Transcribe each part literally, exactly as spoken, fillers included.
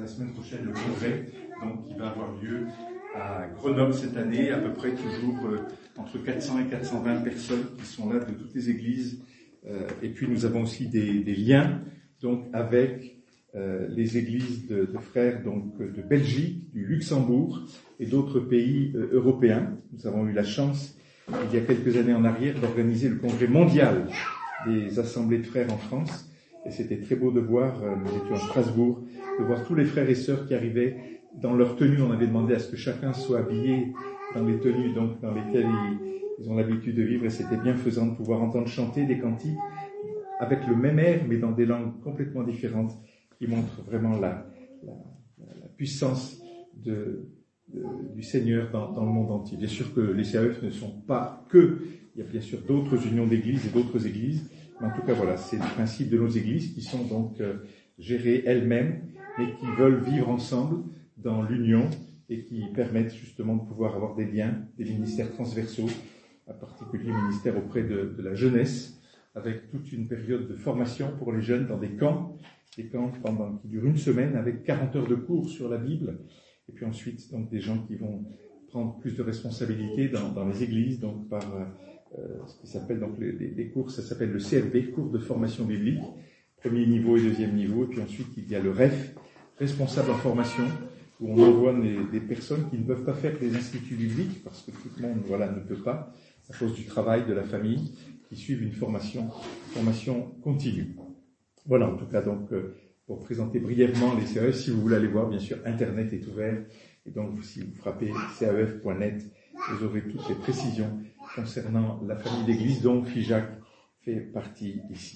la semaine prochaine le congrès, donc qui va avoir lieu à Grenoble cette année, à peu près toujours euh, entre quatre cents et quatre cent vingt personnes qui sont là de toutes les églises. Euh, et puis nous avons aussi des, des liens donc avec euh, les églises de, de frères donc de Belgique, du Luxembourg et d'autres pays euh, européens. Nous avons eu la chance, il y a quelques années en arrière, d'organiser le congrès mondial des assemblées de frères en France. Et c'était très beau de voir, euh, nous étions à Strasbourg, de voir tous les frères et sœurs qui arrivaient dans leur tenue. On avait demandé à ce que chacun soit habillé dans les tenues donc dans lesquelles ils, ils ont l'habitude de vivre, et c'était bienfaisant de pouvoir entendre chanter des cantiques avec le même air, mais dans des langues complètement différentes, qui montrent vraiment la, la, la puissance de, de, du Seigneur dans, dans le monde entier. Bien sûr que les C A F ne sont pas que, il y a bien sûr d'autres unions d'églises et d'autres églises, mais en tout cas voilà, c'est le principe de nos églises qui sont donc euh, gérées elles-mêmes, mais qui veulent vivre ensemble dans l'union et qui permettent justement de pouvoir avoir des liens, des ministères transversaux, en particulier ministère auprès de, de la jeunesse, avec toute une période de formation pour les jeunes dans des camps, des camps pendant, qui durent une semaine avec quarante heures de cours sur la Bible, et puis ensuite donc des gens qui vont prendre plus de responsabilités dans, dans les églises, donc par euh, ce qui s'appelle donc les, les, les cours, ça s'appelle le C F B, cours de formation biblique, premier niveau et deuxième niveau, et puis ensuite il y a le R E F, responsable en formation, où on envoie des, des personnes qui ne peuvent pas faire des instituts bibliques, parce que tout le monde voilà, ne peut pas, à cause du travail, de la famille, qui suivent une formation, formation continue. Voilà, en tout cas, donc, euh, pour présenter brièvement les C A E F, si vous voulez aller voir, bien sûr, Internet est ouvert, et donc, si vous frappez C A E F point net, vous aurez toutes les précisions concernant la famille d'église dont FIJAC fait partie ici.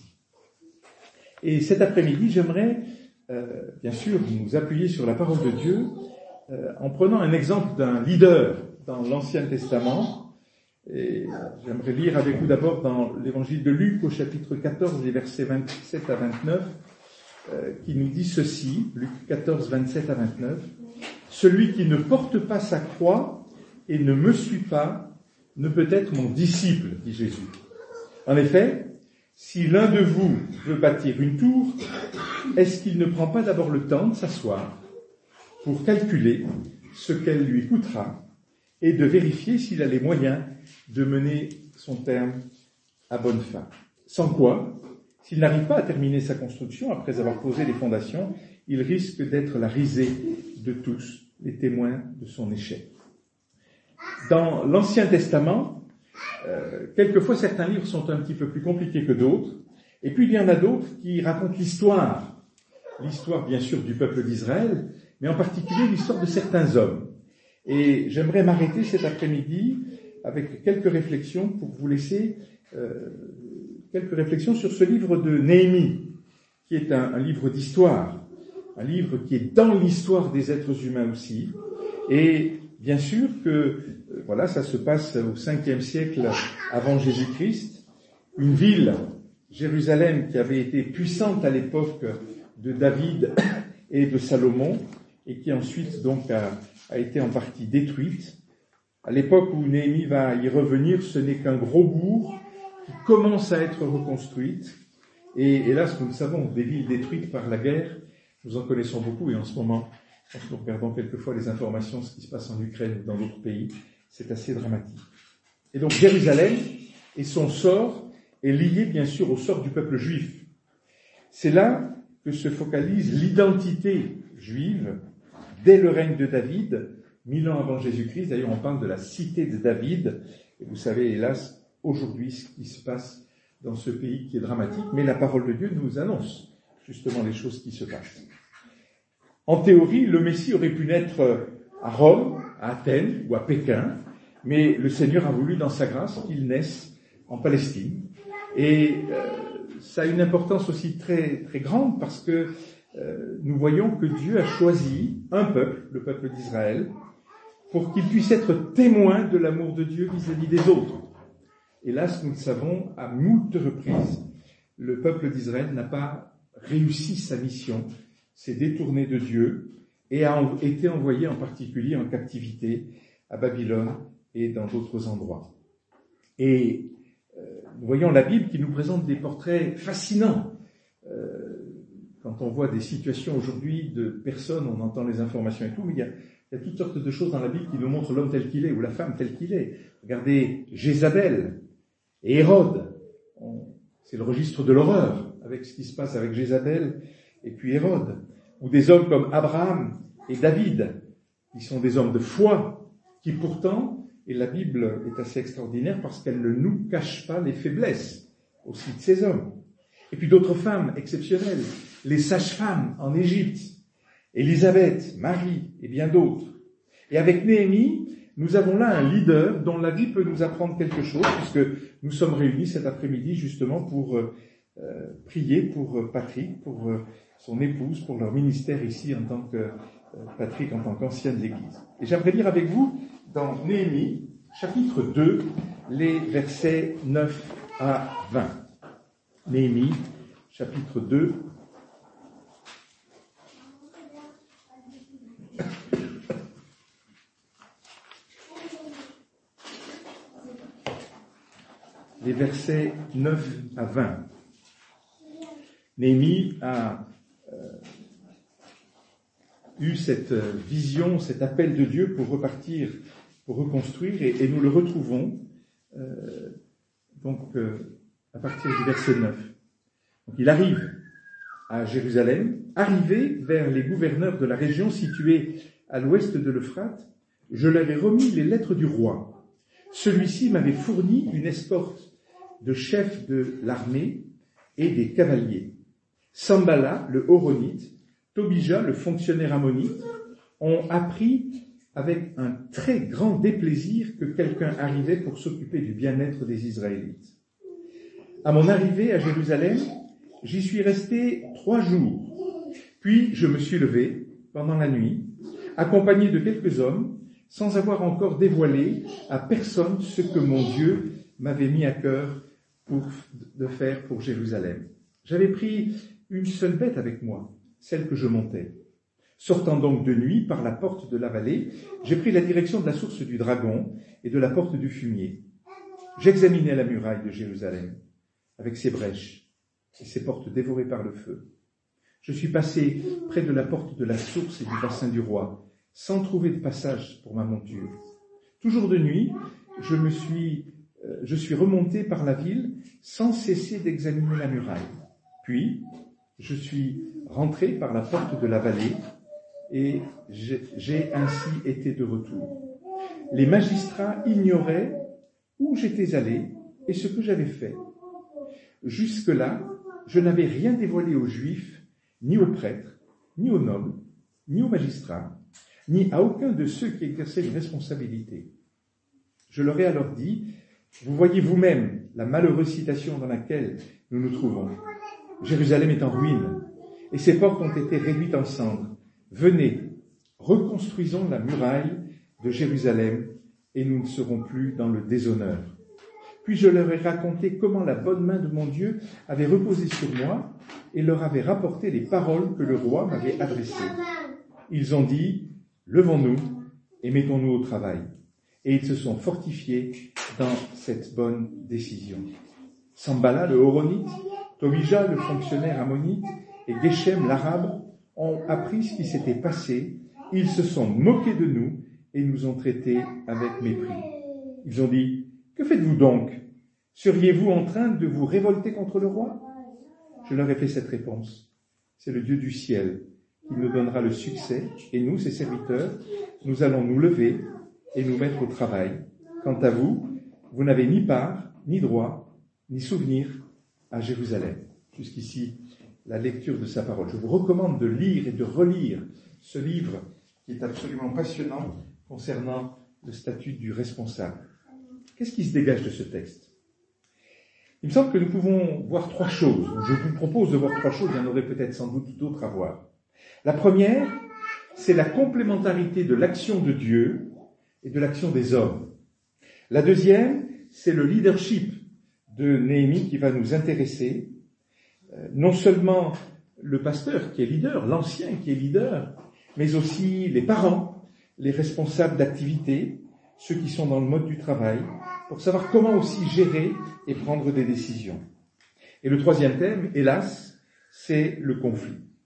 Et cet après-midi, j'aimerais, euh, bien sûr, nous appuyer sur la parole de Dieu, euh, en prenant un exemple d'un leader dans l'Ancien Testament. Et j'aimerais lire avec vous d'abord dans l'évangile de Luc au chapitre quatorze, les versets vingt-sept à vingt-neuf, euh, qui nous dit ceci, Luc quatorze, vingt-sept à vingt-neuf. « Celui qui ne porte pas sa croix et ne me suit pas ne peut être mon disciple, dit Jésus. En effet, si l'un de vous veut bâtir une tour, est-ce qu'il ne prend pas d'abord le temps de s'asseoir pour calculer ce qu'elle lui coûtera et de vérifier s'il a les moyens de mener son terme à bonne fin. Sans quoi, s'il n'arrive pas à terminer sa construction après avoir posé les fondations, il risque d'être la risée de tous les témoins de son échec. » Dans l'Ancien Testament, euh, quelquefois certains livres sont un petit peu plus compliqués que d'autres, et puis il y en a d'autres qui racontent l'histoire, l'histoire bien sûr du peuple d'Israël, mais en particulier l'histoire de certains hommes. Et j'aimerais m'arrêter cet après-midi avec quelques réflexions pour vous laisser euh, quelques réflexions sur ce livre de Néhémie, qui est un, un livre d'histoire, un livre qui est dans l'histoire des êtres humains aussi. Et bien sûr que euh, voilà, ça se passe au cinquième siècle avant Jésus-Christ, une ville, Jérusalem, qui avait été puissante à l'époque de David et de Salomon, et qui ensuite donc a a été en partie détruite. À l'époque où Néhémie va y revenir, ce n'est qu'un gros bourg qui commence à être reconstruite. Et hélas, nous le savons, des villes détruites par la guerre, nous en connaissons beaucoup, et en ce moment, quand nous regardons quelquefois les informations, ce qui se passe en Ukraine ou dans d'autres pays, c'est assez dramatique. Et donc Jérusalem et son sort est lié bien sûr au sort du peuple juif. C'est là que se focalise l'identité juive dès le règne de David, mille ans avant Jésus-Christ. D'ailleurs, on parle de la cité de David. Et vous savez, hélas, aujourd'hui, ce qui se passe dans ce pays qui est dramatique. Mais la parole de Dieu nous annonce justement les choses qui se passent. En théorie, le Messie aurait pu naître à Rome, à Athènes ou à Pékin. Mais le Seigneur a voulu, dans sa grâce, qu'il naisse en Palestine. Et euh, ça a une importance aussi très, très grande parce que Euh, nous voyons que Dieu a choisi un peuple, le peuple d'Israël, pour qu'il puisse être témoin de l'amour de Dieu vis-à-vis des autres. Hélas, nous le savons, à moult reprises, le peuple d'Israël n'a pas réussi sa mission, s'est détourné de Dieu et a été envoyé en particulier en captivité à Babylone et dans d'autres endroits. Et euh, nous voyons la Bible qui nous présente des portraits fascinants. Euh, quand on voit des situations aujourd'hui de personnes, on entend les informations et tout, mais il y a, il y a toutes sortes de choses dans la Bible qui nous montrent l'homme tel qu'il est ou la femme telle qu'il est. Regardez Jézabel et Hérode. On, c'est le registre de l'horreur avec ce qui se passe avec Jézabel et puis Hérode. Ou des hommes comme Abraham et David, qui sont des hommes de foi, qui pourtant, et la Bible est assez extraordinaire parce qu'elle ne nous cache pas les faiblesses aussi de ces hommes. Et puis d'autres femmes exceptionnelles, les sages-femmes en Égypte, Élisabeth, Marie et bien d'autres. Et avec Néhémie, nous avons là un leader dont la vie peut nous apprendre quelque chose, puisque nous sommes réunis cet après-midi justement pour euh, prier pour euh, Patrick, pour euh, son épouse, pour leur ministère ici en tant que euh, Patrick, en tant qu'ancien de l'Église. Et j'aimerais lire avec vous dans Néhémie, chapitre deux, les versets neuf à vingt. Néhémie, chapitre deux. Les versets neuf à vingt. Néhémie a euh, eu cette vision, cet appel de Dieu pour repartir, pour reconstruire, et, et nous le retrouvons euh, donc euh, à partir du verset neuf. Donc il arrive à Jérusalem, arrivé vers les gouverneurs de la région située à l'ouest de l'Euphrate, je leur ai remis les lettres du roi. Celui-ci m'avait fourni une escorte de chefs de l'armée et des cavaliers. Sambala, le Horonite, Tobija, le fonctionnaire ammonite, ont appris avec un très grand déplaisir que quelqu'un arrivait pour s'occuper du bien-être des Israélites. À mon arrivée à Jérusalem, j'y suis resté trois jours. Puis je me suis levé pendant la nuit, accompagné de quelques hommes, sans avoir encore dévoilé à personne ce que mon Dieu m'avait mis à cœur pour, de faire pour Jérusalem. J'avais pris une seule bête avec moi, celle que je montais. Sortant donc de nuit par la porte de la vallée, j'ai pris la direction de la source du Dragon et de la porte du Fumier. J'examinais la muraille de Jérusalem, avec ses brèches et ses portes dévorées par le feu. Je suis passé près de la porte de la source et du bassin du roi, sans trouver de passage pour ma monture. Toujours de nuit, je me suis, euh, je suis remonté par la ville sans cesser d'examiner la muraille. Puis, je suis rentré par la porte de la vallée et j'ai, j'ai ainsi été de retour. Les magistrats ignoraient où j'étais allé et ce que j'avais fait. Jusque-là, je n'avais rien dévoilé aux Juifs, ni aux prêtres, ni aux nobles, ni aux magistrats, ni à aucun de ceux qui exerçaient une responsabilité. Je leur ai alors dit, vous voyez vous-même la malheureuse situation dans laquelle nous nous trouvons. Jérusalem est en ruine, et ses portes ont été réduites en cendres. Venez, reconstruisons la muraille de Jérusalem, et nous ne serons plus dans le déshonneur. Puis je leur ai raconté comment la bonne main de mon Dieu avait reposé sur moi, et leur avait rapporté les paroles que le roi m'avait adressées. Ils ont dit, levons-nous et mettons-nous au travail. Et ils se sont fortifiés dans cette bonne décision. Sambala, le Horonite, Tobija, le fonctionnaire ammonite, et Geshem, l'arabe, ont appris ce qui s'était passé. Ils se sont moqués de nous et nous ont traités avec mépris. Ils ont dit, que faites-vous donc? Seriez-vous en train de vous révolter contre le roi? Je leur ai fait cette réponse. C'est le Dieu du ciel qui nous donnera le succès, et nous, ses serviteurs, nous allons nous lever et nous mettre au travail. Quant à vous, vous n'avez ni part, ni droit, ni souvenir à Jérusalem. Jusqu'ici, la lecture de sa parole. Je vous recommande de lire et de relire ce livre qui est absolument passionnant concernant le statut du responsable. Qu'est-ce qui se dégage de ce texte? Il me semble que nous pouvons voir trois choses. Je vous propose de voir trois choses, il y en aurait peut-être sans doute d'autres à voir. La première, c'est la complémentarité de l'action de Dieu et de l'action des hommes. La deuxième, c'est le leadership de Néhémie qui va nous intéresser. Euh, non seulement le pasteur qui est leader, l'ancien qui est leader, mais aussi les parents, les responsables d'activité, ceux qui sont dans le mode du travail, pour savoir comment aussi gérer et prendre des décisions. Et le troisième thème, hélas, c'est le conflit.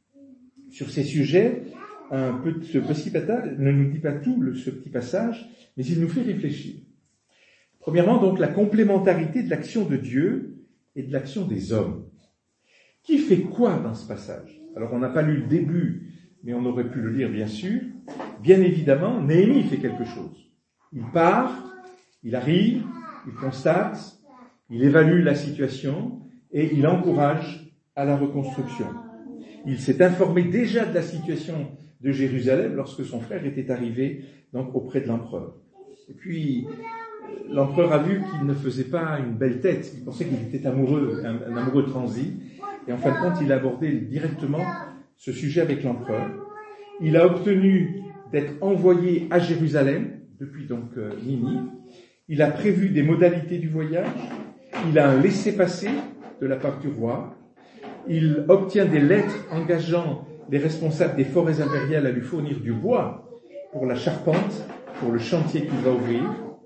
sur ces sujets, un peu, ce petit passage ne nous dit pas tout, le, ce petit passage, mais il nous fait réfléchir. Premièrement, donc, la complémentarité de l'action de Dieu et de l'action des hommes. Qui fait quoi dans ce passage? Alors, on n'a pas lu le début, mais on aurait pu le lire, bien sûr. Bien évidemment, Néhémie fait quelque chose. Il part, il arrive, il constate, il évalue la situation et il encourage à la reconstruction. Il s'est informé déjà de la situation de Jérusalem lorsque son frère était arrivé donc auprès de l'empereur. Et puis, l'empereur a vu qu'il ne faisait pas une belle tête, il pensait qu'il était amoureux, un, un amoureux transi, et en fin de compte, il a abordé directement ce sujet avec l'empereur. Il a obtenu d'être envoyé à Jérusalem, depuis donc euh, Ninive. Il a prévu des modalités du voyage, il a un laissez-passer de la part du roi, il obtient des lettres engageant les responsables des forêts impériales à lui fournir du bois pour la charpente, pour le chantier qu'il va ouvrir.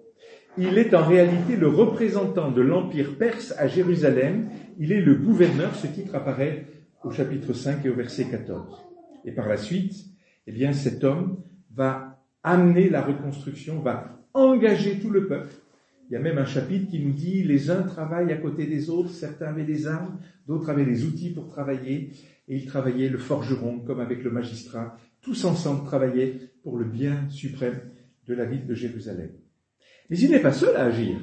Il est en réalité le représentant de l'Empire perse à Jérusalem. Il est le gouverneur. Ce titre apparaît au chapitre cinq et au verset quatorze. Et par la suite, eh bien, cet homme va amener la reconstruction, va engager tout le peuple. Il y a même un chapitre qui nous dit « Les uns travaillent à côté des autres, certains avaient des armes, d'autres avaient des outils pour travailler. » Et ils travaillaient, le forgeron, comme avec le magistrat. Tous ensemble travaillaient pour le bien suprême de la ville de Jérusalem. Mais il n'est pas seul à agir.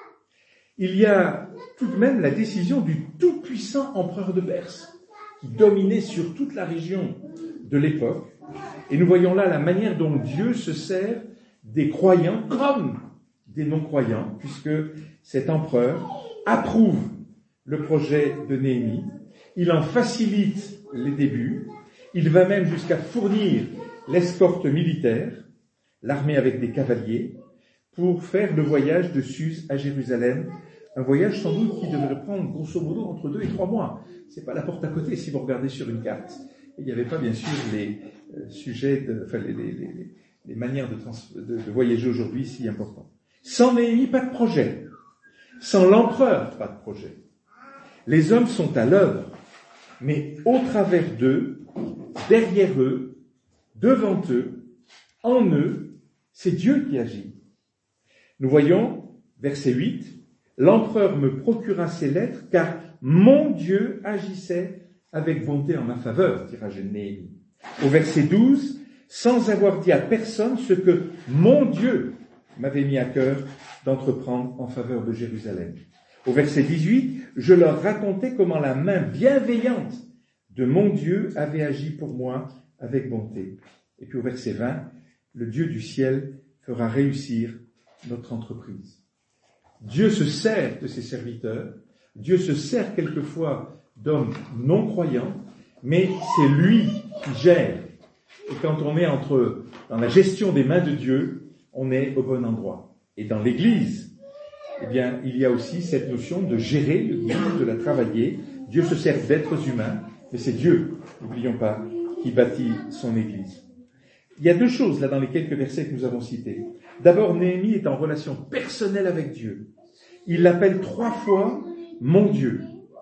Il y a tout de même la décision du tout-puissant empereur de Perse, qui dominait sur toute la région de l'époque. Et nous voyons là la manière dont Dieu se sert des croyants comme des non-croyants, puisque cet empereur approuve le projet de Néhémie, il en facilite les débuts, il va même jusqu'à fournir l'escorte militaire, l'armée avec des cavaliers, pour faire le voyage de Suse à Jérusalem, un voyage sans doute qui devrait prendre grosso modo entre deux et trois mois. C'est pas la porte à côté si vous regardez sur une carte. Et il n'y avait pas bien sûr les euh, sujets, de, enfin les, les, les, les manières de, trans, de, de voyager aujourd'hui si importantes. Sans Néhémie, pas de projet. Sans l'empereur, pas de projet. Les hommes sont à l'œuvre, mais au travers d'eux, derrière eux, devant eux, en eux, c'est Dieu qui agit. Nous voyons, verset huit, « L'empereur me procura ces lettres, car mon Dieu agissait avec bonté en ma faveur, » dira Néhémie. Au verset douze, « Sans avoir dit à personne ce que mon Dieu m'avait mis à cœur d'entreprendre en faveur de Jérusalem. » Au verset dix-huit, « Je leur racontais comment la main bienveillante de mon Dieu avait agi pour moi avec bonté. » Et puis au verset vingt, « Le Dieu du ciel fera réussir notre entreprise. » Dieu se sert de ses serviteurs, Dieu se sert quelquefois d'hommes non-croyants, mais c'est lui qui gère. Et quand on est entre, dans la gestion des mains de Dieu, on est au bon endroit. Et dans l'Église, eh bien, il y a aussi cette notion de gérer l'Église, de la travailler. Dieu se sert d'êtres humains, mais c'est Dieu, n'oublions pas, qui bâtit son Église. Il y a deux choses là dans les quelques versets que nous avons cités. D'abord, Néhémie est en relation personnelle avec Dieu. Il l'appelle trois fois « mon Dieu ».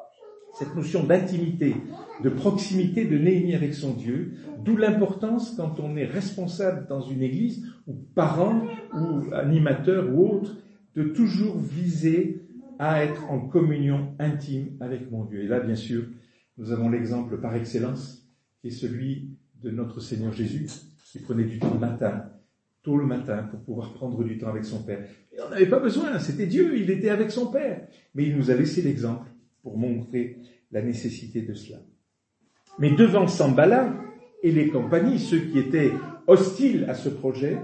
Cette notion d'intimité, de proximité de Néhémie avec son Dieu, d'où l'importance quand on est responsable dans une église, ou parent, ou animateur, ou autre, de toujours viser à être en communion intime avec mon Dieu. Et là, bien sûr, nous avons l'exemple par excellence, qui est celui de notre Seigneur Jésus, qui prenait du temps le matin, tôt le matin, pour pouvoir prendre du temps avec son Père. Il n'en avait pas besoin, c'était Dieu, il était avec son Père. Mais il nous a laissé l'exemple pour montrer la nécessité de cela. Mais devant Sanballat et les compagnies, ceux qui étaient hostiles à ce projet,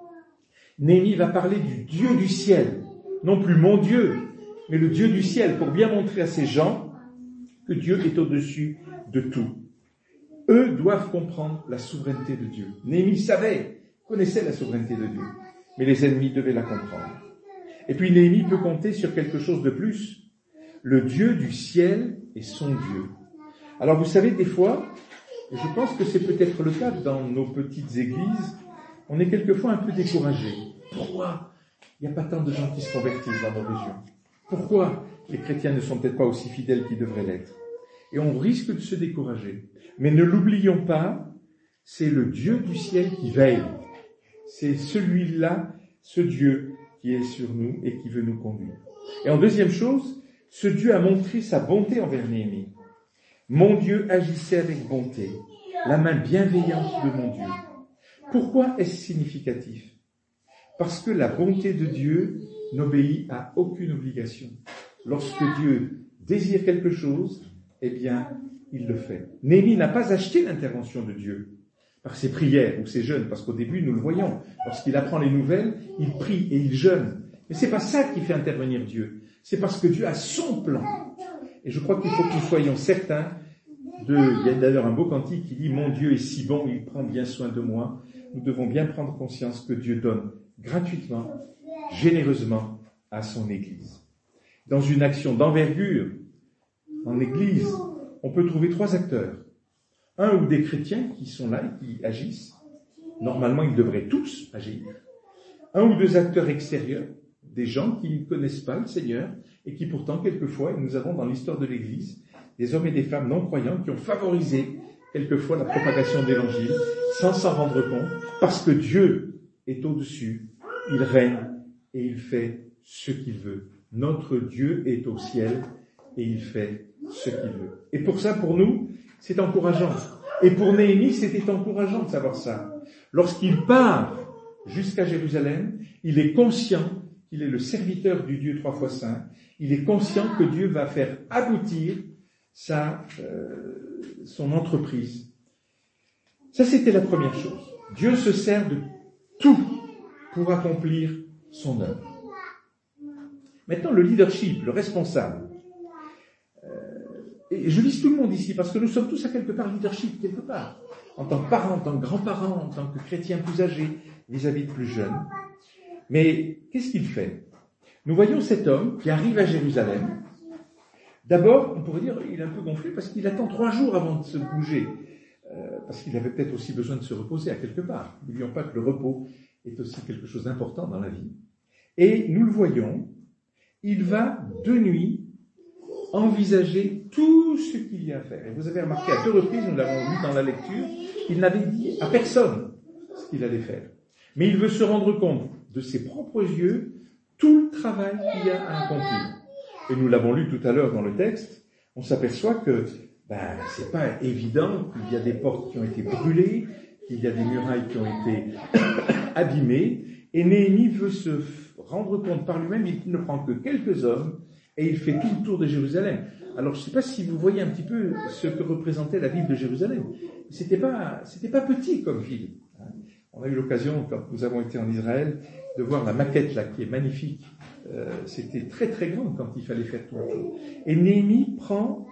Néhémie va parler du Dieu du ciel, non plus mon Dieu, mais le Dieu du ciel, pour bien montrer à ces gens que Dieu est au-dessus de tout. Eux doivent comprendre la souveraineté de Dieu. Néhémie savait, connaissait la souveraineté de Dieu, mais les ennemis devaient la comprendre. Et puis Néhémie peut compter sur quelque chose de plus. Le Dieu du ciel est son Dieu. Alors vous savez, des fois, et je pense que c'est peut-être le cas dans nos petites églises, on est quelquefois un peu découragé. Pourquoi il n'y a pas tant de gens qui se convertissent dans nos régions? Pourquoi les chrétiens ne sont peut-être pas aussi fidèles qu'ils devraient l'être? et on risque de se décourager. Mais ne l'oublions pas, c'est le Dieu du ciel qui veille. C'est celui-là, ce Dieu qui est sur nous et qui veut nous conduire. Et en deuxième chose, ce Dieu a montré sa bonté envers Néhémie. Mon Dieu agissait avec bonté, la main bienveillante de mon Dieu. Pourquoi est-ce significatif? Parce que la bonté de Dieu n'obéit à aucune obligation. Lorsque Dieu désire quelque chose, eh bien, il le fait. Néhémie n'a pas acheté l'intervention de Dieu par ses prières ou ses jeûnes, parce qu'au début, nous le voyons. Lorsqu'il apprend les nouvelles, il prie et il jeûne. Mais c'est pas ça qui fait intervenir Dieu. C'est parce que Dieu a son plan. Et je crois qu'il faut que nous soyons certains de, il y a d'ailleurs un beau cantique qui dit « Mon Dieu est si bon, il prend bien soin de moi ». Nous devons bien prendre conscience que Dieu donne gratuitement, généreusement à son Église. Dans une action d'envergure, en Église, on peut trouver trois acteurs. Un ou des chrétiens qui sont là et qui agissent. Normalement, ils devraient tous agir. Un ou deux acteurs extérieurs, des gens qui ne connaissent pas le Seigneur et qui pourtant, quelquefois, et nous avons dans l'histoire de l'Église, des hommes et des femmes non-croyants qui ont favorisé quelquefois la propagation de l'Évangile sans s'en rendre compte, parce que Dieu est au-dessus, il règne et il fait ce qu'il veut. Notre Dieu est au ciel et il fait ce qu'il veut. Et pour ça, pour nous, c'est encourageant. Et pour Néhémie, c'était encourageant de savoir ça. Lorsqu'il part jusqu'à Jérusalem, il est conscient qu'il est le serviteur du Dieu trois fois saint. Il est conscient que Dieu va faire aboutir sa, euh, son entreprise. Ça, c'était la première chose. Dieu se sert de tout pour accomplir son œuvre. Maintenant, le leadership, le responsable. Euh, et je vise tout le monde ici, parce que nous sommes tous à quelque part leadership, quelque part. En tant que parents, en tant que grands-parents, en tant que chrétiens plus âgés, vis-à-vis de plus jeunes. Mais qu'est-ce qu'il fait? Nous voyons cet homme qui arrive à Jérusalem. D'abord, on pourrait dire, il est un peu gonflé parce qu'il attend trois jours avant de se bouger. Euh, parce qu'il avait peut-être aussi besoin de se reposer à quelque part. N'oublions pas que le repos est aussi quelque chose d'important dans la vie. Et nous le voyons, il va de nuit envisager tout ce qu'il y a à faire. Et vous avez remarqué à deux reprises, nous l'avons vu dans la lecture, il n'avait dit à personne ce qu'il allait faire. Mais il veut se rendre compte de ses propres yeux tout le travail qu'il y a à accomplir. Et nous l'avons lu tout à l'heure dans le texte, on s'aperçoit que ben, c'est pas évident qu'il y a des portes qui ont été brûlées, qu'il y a des murailles qui ont été abîmées, et Néhémie veut se rendre compte par lui-même, il ne prend que quelques hommes, et il fait tout le tour de Jérusalem. Alors je ne sais pas si vous voyez un petit peu ce que représentait la ville de Jérusalem. C'était pas, c'était pas petit comme ville. On a eu l'occasion, quand nous avons été en Israël, de voir la maquette là, qui est magnifique. Euh, c'était très très grand quand il fallait faire tout le tour. Et Néhémie prend,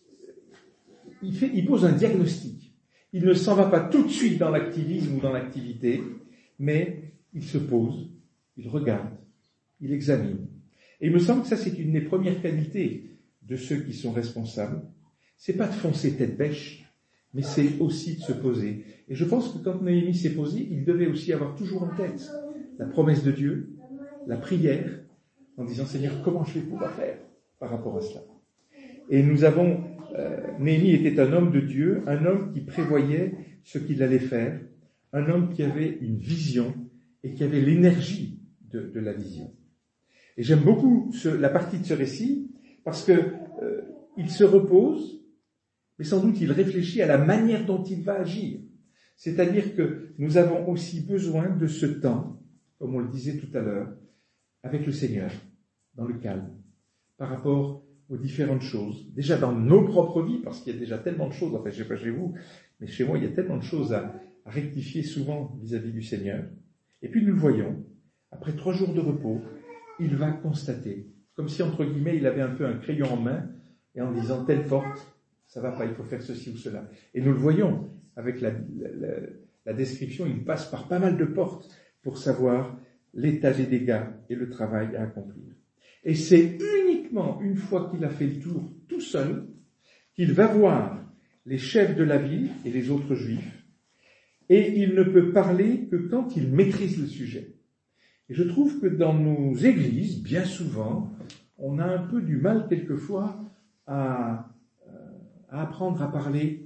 il, fait, il pose un diagnostic. Il ne s'en va pas tout de suite dans l'activisme ou dans l'activité, mais il se pose, il regarde, il examine. Et il me semble que ça, c'est une des premières qualités de ceux qui sont responsables. C'est pas de foncer tête bêche, mais c'est aussi de se poser. Et je pense que quand Néhémie s'est posé, il devait aussi avoir toujours en tête la promesse de Dieu, la prière, en disant, Seigneur, comment je vais pouvoir faire par rapport à cela? Et nous avons, euh, Néhémie était un homme de Dieu, un homme qui prévoyait ce qu'il allait faire, un homme qui avait une vision et qui avait l'énergie de, de la vision. Et j'aime beaucoup ce, la partie de ce récit, parce que euh, il se repose, mais sans doute il réfléchit à la manière dont il va agir. C'est-à-dire que nous avons aussi besoin de ce temps, comme on le disait tout à l'heure, avec le Seigneur, dans le calme, par rapport aux différentes choses. Déjà dans nos propres vies, parce qu'il y a déjà tellement de choses, enfin je ne sais pas chez vous, mais chez moi il y a tellement de choses à, à rectifier souvent vis-à-vis du Seigneur. Et puis nous le voyons, après trois jours de repos, il va constater, comme si entre guillemets il avait un peu un crayon en main, et en disant telle porte, ça va pas, il faut faire ceci ou cela. Et nous le voyons, avec la, la, la description, il passe par pas mal de portes pour savoir l'état des dégâts et le travail à accomplir. Et c'est uniquement une fois qu'il a fait le tour tout seul, qu'il va voir les chefs de la ville et les autres juifs, et il ne peut parler que quand il maîtrise le sujet. Et je trouve que dans nos églises, bien souvent, on a un peu du mal quelquefois à, à apprendre à parler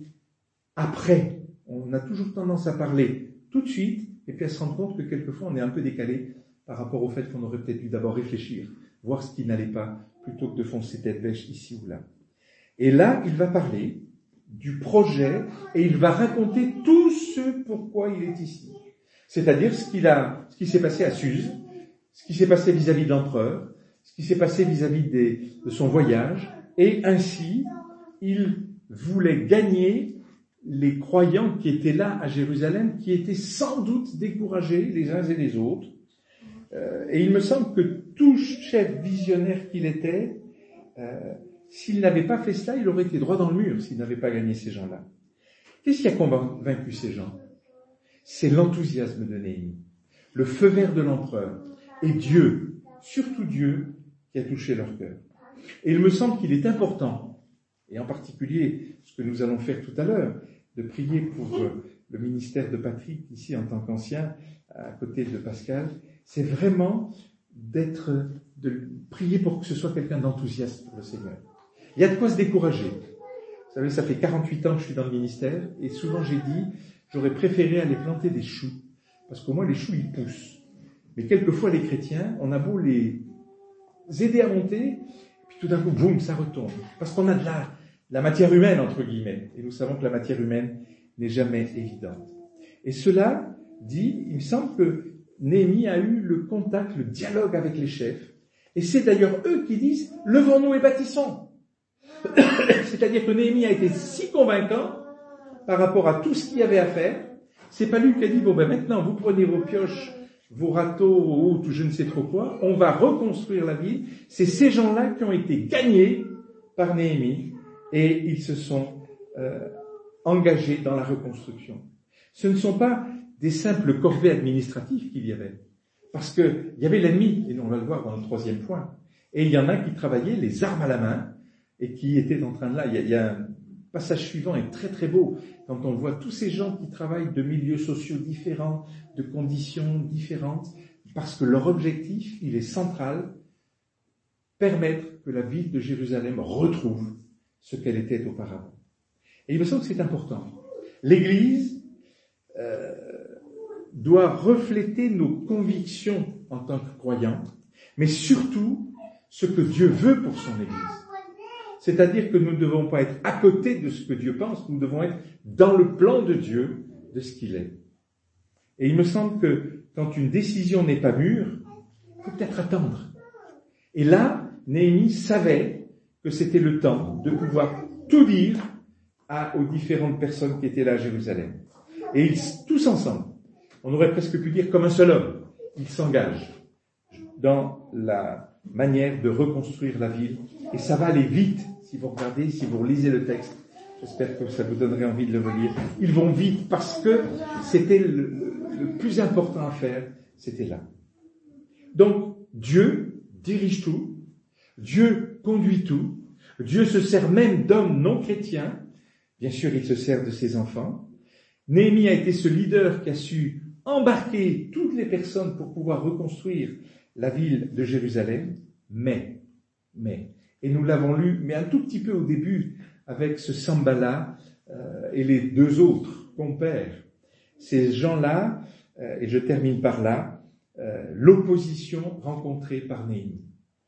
après. On a toujours tendance à parler tout de suite, et puis à se rendre compte que quelquefois on est un peu décalé par rapport au fait qu'on aurait peut-être dû d'abord réfléchir, voir ce qui n'allait pas, plutôt que de foncer tête bêche ici ou là. Et là, il va parler du projet, et il va raconter tout ce pourquoi il est ici. C'est-à-dire ce qu'il a, ce qui s'est passé à Suse, ce qui s'est passé vis-à-vis de l'empereur, ce qui s'est passé vis-à-vis des, de son voyage, et ainsi, il voulait gagner les croyants qui étaient là à Jérusalem, qui étaient sans doute découragés les uns et les autres. Euh, et il me semble que tout chef visionnaire qu'il était, euh, s'il n'avait pas fait cela, il aurait été droit dans le mur s'il n'avait pas gagné ces gens-là. Qu'est-ce qui a convaincu ces gens? C'est l'enthousiasme de Néhémie, le feu vert de l'empereur, et Dieu, surtout Dieu, qui a touché leur cœur. Et il me semble qu'il est important, et en particulier ce que nous allons faire tout à l'heure, de prier pour le ministère de Patrick, ici en tant qu'ancien, à côté de Pascal, c'est vraiment d'être, de prier pour que ce soit quelqu'un d'enthousiaste pour le Seigneur. Il y a de quoi se décourager. Vous savez, ça fait quarante-huit ans que je suis dans le ministère, et souvent j'ai dit, j'aurais préféré aller planter des choux, parce qu'au moins les choux, ils poussent. Mais quelquefois, les chrétiens, on a beau les aider à monter, puis tout d'un coup, boum, ça retombe. Parce qu'on a de la, la matière humaine, entre guillemets. Et nous savons que la matière humaine n'est jamais évidente. Et cela dit, il me semble que Néhémie a eu le contact, le dialogue avec les chefs. Et c'est d'ailleurs eux qui disent, levons-nous et bâtissons. C'est-à-dire que Néhémie a été si convaincant par rapport à tout ce qu'il y avait à faire. C'est pas lui qui a dit, bon ben maintenant, vous prenez vos pioches, vos râteaux, ou je ne sais trop quoi, on va reconstruire la ville. C'est ces gens-là qui ont été gagnés par Néhémie, et ils se sont euh, engagés dans la reconstruction. Ce ne sont pas des simples corvées administratives qu'il y avait, parce qu'il y avait l'ennemi, et on va le voir dans le troisième point, et il y en a qui travaillaient les armes à la main, et qui étaient en train de là, il y a, il y a un passage suivant est très très beau, quand on voit tous ces gens qui travaillent de milieux sociaux différents, de conditions différentes, parce que leur objectif, il est central, permettre que la ville de Jérusalem retrouve ce qu'elle était auparavant. Et il me semble que c'est important. L'Église euh, doit refléter nos convictions en tant que croyants, mais surtout ce que Dieu veut pour son Église. C'est-à-dire que nous ne devons pas être à côté de ce que Dieu pense, nous devons être dans le plan de Dieu, de ce qu'il est. Et il me semble que quand une décision n'est pas mûre, il faut peut-être attendre. Et là, Néhémie savait que c'était le temps de pouvoir tout dire à, aux différentes personnes qui étaient là à Jérusalem. Et ils, tous ensemble, on aurait presque pu dire comme un seul homme, ils s'engagent dans la manière de reconstruire la ville. Et ça va aller vite, si vous regardez, si vous lisez le texte. J'espère que ça vous donnerait envie de le relire. Ils vont vite parce que c'était le, le, le plus important à faire, c'était là. Donc, Dieu dirige tout, Dieu conduit tout, Dieu se sert même d'hommes non chrétiens. Bien sûr, il se sert de ses enfants. Néhémie a été ce leader qui a su embarquer toutes les personnes pour pouvoir reconstruire la ville de Jérusalem, mais, mais, et nous l'avons lu, mais un tout petit peu au début, avec ce Sambala euh, et les deux autres compères. Ces gens-là, euh, et je termine par là, euh, l'opposition rencontrée par Néhémie.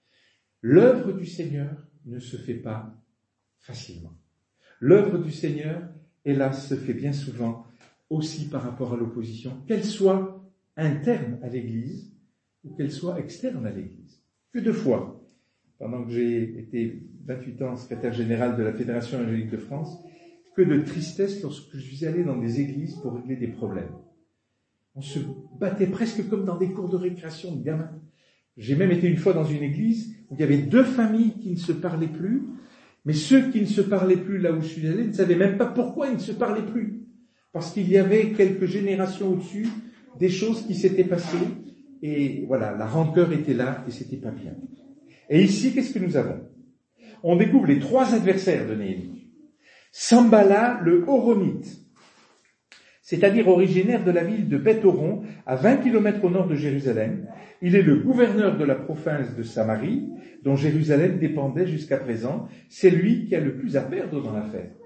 L'œuvre du Seigneur ne se fait pas facilement. L'œuvre du Seigneur, hélas, se fait bien souvent aussi par rapport à l'opposition, qu'elle soit interne à l'Église, ou qu'elle soit externe à l'Église. Que de fois, pendant que j'ai été vingt-huit ans secrétaire général de la Fédération évangélique de France, que de tristesse lorsque je suis allé dans des églises pour régler des problèmes. On se battait presque comme dans des cours de récréation de gamins. J'ai même été une fois dans une église où il y avait deux familles qui ne se parlaient plus, mais ceux qui ne se parlaient plus là où je suis allé ne savaient même pas pourquoi ils ne se parlaient plus. Parce qu'il y avait quelques générations au-dessus des choses qui s'étaient passées, et voilà, la rancœur était là, et c'était pas bien. Et ici, qu'est-ce que nous avons? On découvre les trois adversaires de Néhémie. Sambala, le Horonite, c'est-à-dire originaire de la ville de Beth-Horon, à vingt kilomètres au nord de Jérusalem. Il est le gouverneur de la province de Samarie, dont Jérusalem dépendait jusqu'à présent. C'est lui qui a le plus à perdre dans l'affaire.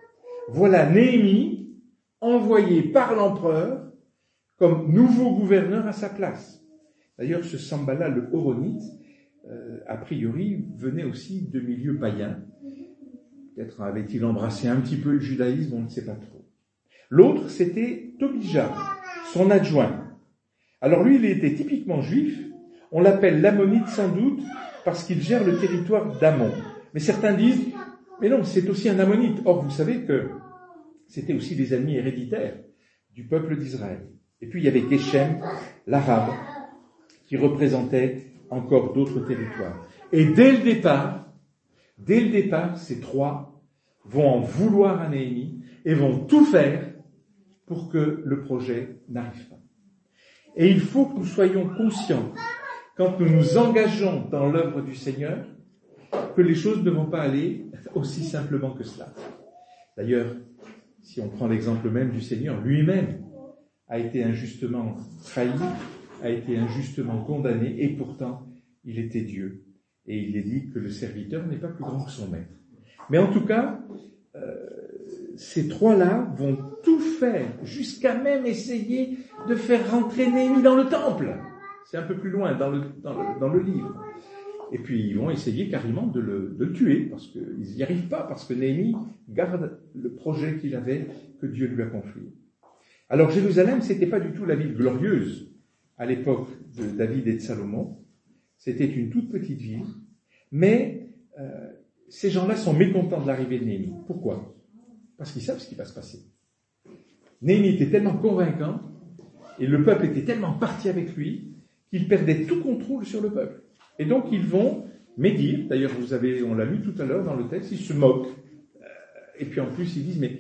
voilà Néhémie envoyé par l'empereur comme nouveau gouverneur à sa place. D'ailleurs, ce Sanballat le Horonite, euh, a priori, venait aussi de milieux païens. Peut-être avait-il embrassé un petit peu le judaïsme, on ne sait pas trop. L'autre, c'était Tobija, son adjoint. Alors lui, il était typiquement juif. On l'appelle l'Ammonite sans doute parce qu'il gère le territoire d'Ammon. Mais certains disent, mais non, c'est aussi un Ammonite. Or, vous savez que c'était aussi des ennemis héréditaires du peuple d'Israël. Et puis il y avait Geshem, l'Arabe, qui représentait encore d'autres territoires. Et dès le départ, dès le départ, ces trois vont en vouloir à Néhémie et vont tout faire pour que le projet n'arrive pas. Et il faut que nous soyons conscients, quand nous nous engageons dans l'œuvre du Seigneur, que les choses ne vont pas aller aussi simplement que cela. D'ailleurs, si on prend l'exemple même du Seigneur, lui-même a été injustement trahi, a été injustement condamné, et pourtant, il était Dieu. Et il est dit que le serviteur n'est pas plus grand que son maître. Mais en tout cas, euh, ces trois-là vont tout faire, jusqu'à même essayer de faire rentrer Néhémie dans le temple. C'est un peu plus loin, dans le, dans le, dans le livre. Et puis, ils vont essayer carrément de le, de le tuer, parce qu'ils n'y arrivent pas, parce que Néhémie garde le projet qu'il avait, que Dieu lui a confié. Alors, Jérusalem, c'était pas du tout la ville glorieuse à l'époque de David et de Salomon. C'était une toute petite ville. Mais euh, ces gens-là sont mécontents de l'arrivée de Néhémie. Pourquoi ? Parce qu'ils savent ce qui va se passer. Néhémie était tellement convaincant, et le peuple était tellement parti avec lui, qu'il perdait tout contrôle sur le peuple. Et donc ils vont médire, d'ailleurs vous avez, on l'a lu tout à l'heure dans le texte, ils se moquent. Et puis en plus ils disent, mais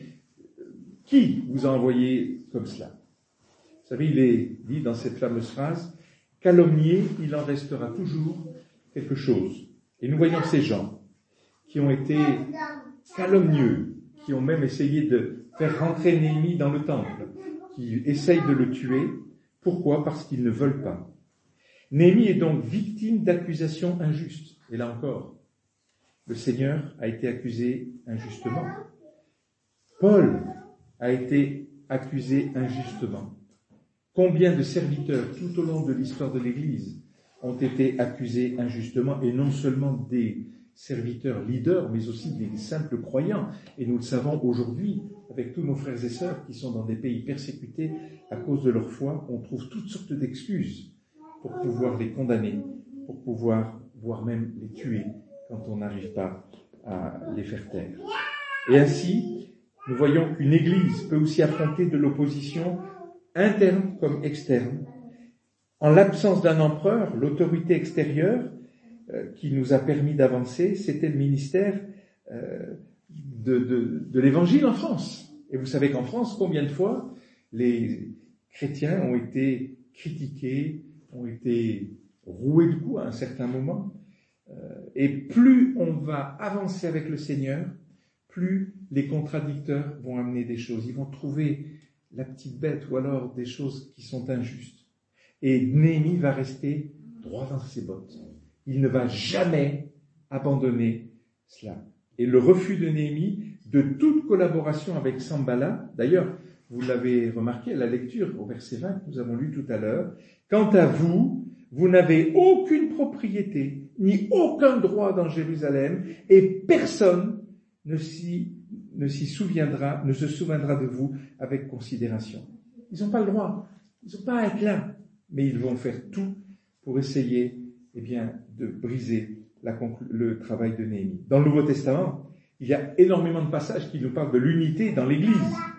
qui vous a envoyé comme cela ? Vous savez, il est dit dans cette fameuse phrase, calomnié, il en restera toujours quelque chose. Et nous voyons ces gens qui ont été calomnieux, qui ont même essayé de faire rentrer Néhémie dans le temple, qui essayent de le tuer. Pourquoi ? Parce qu'ils ne veulent pas. Néhémie est donc victime d'accusations injustes. Et là encore, le Seigneur a été accusé injustement. Paul a été accusé injustement. Combien de serviteurs tout au long de l'histoire de l'Église ont été accusés injustement, et non seulement des serviteurs leaders, mais aussi des simples croyants. Et nous le savons aujourd'hui, avec tous nos frères et sœurs qui sont dans des pays persécutés à cause de leur foi, on trouve toutes sortes d'excuses pour pouvoir les condamner, pour pouvoir, voire même les tuer, quand on n'arrive pas à les faire taire. Et ainsi, nous voyons qu'une Église peut aussi affronter de l'opposition interne comme externe. En l'absence d'un empereur, l'autorité extérieure euh, qui nous a permis d'avancer, c'était le ministère euh, de, de, de l'Évangile en France. Et vous savez qu'en France, combien de fois les chrétiens ont été critiqués, ont été roués du cou à un certain moment. Euh, et plus on va avancer avec le Seigneur, plus les contradicteurs vont amener des choses. Ils vont trouver la petite bête ou alors des choses qui sont injustes. Et Néhémie va rester droit dans ses bottes. Il ne va jamais abandonner cela. Et le refus de Néhémie de toute collaboration avec Sanballat, d'ailleurs, vous l'avez remarqué à la lecture au verset vingt que nous avons lu tout à l'heure, quant à vous, vous n'avez aucune propriété, ni aucun droit dans Jérusalem, et personne ne s'y, ne s'y souviendra, ne se souviendra de vous avec considération. Ils n'ont pas le droit, ils n'ont pas à être là, mais ils vont faire tout pour essayer, eh bien, de briser la conclu- le travail de Néhémie. Dans le Nouveau Testament, il y a énormément de passages qui nous parlent de l'unité dans l'Église.